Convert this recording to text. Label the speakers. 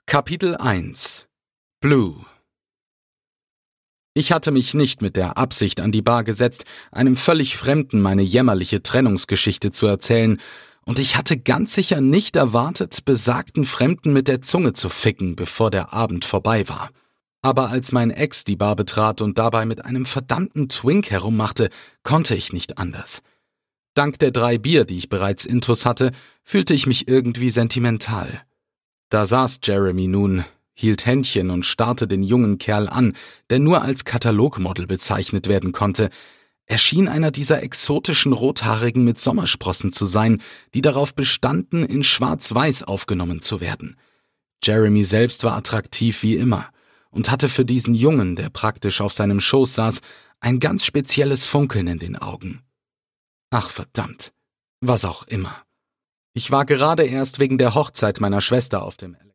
Speaker 1: Kapitel 1 Blue. Ich hatte mich nicht mit der Absicht an die Bar gesetzt, einem völlig Fremden meine jämmerliche Trennungsgeschichte zu erzählen, und ich hatte ganz sicher nicht erwartet, besagten Fremden mit der Zunge zu ficken, bevor der Abend vorbei war. Aber als mein Ex die Bar betrat und dabei mit einem verdammten Twink herummachte, konnte ich nicht anders. Dank der 3 Bier, die ich bereits intus hatte, fühlte ich mich irgendwie sentimental. Da saß Jeremy nun, hielt Händchen und starrte den jungen Kerl an, der nur als Katalogmodel bezeichnet werden konnte. Er schien einer dieser exotischen Rothaarigen mit Sommersprossen zu sein, die darauf bestanden, in Schwarz-Weiß aufgenommen zu werden. Jeremy selbst war attraktiv wie immer und hatte für diesen Jungen, der praktisch auf seinem Schoß saß, ein ganz spezielles Funkeln in den Augen. Ach verdammt, was auch immer. Ich war gerade erst wegen der Hochzeit meiner Schwester auf dem